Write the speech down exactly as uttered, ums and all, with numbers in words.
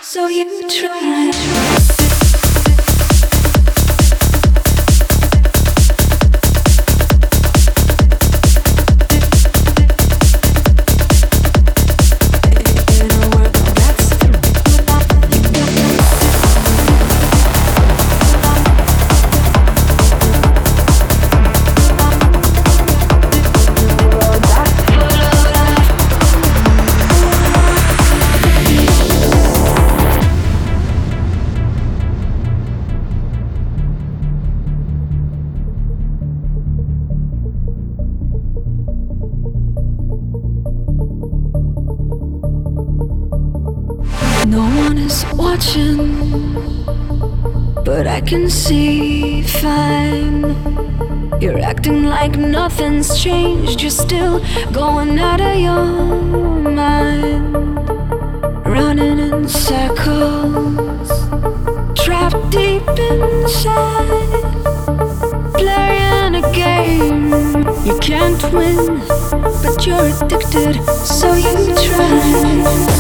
So you try. No one is watching, but I can see fine. You're acting like nothing's changed. You're still going out of your mind, running in circles, trapped deep inside, playing a game. You can't win, but you're addicted, so you try.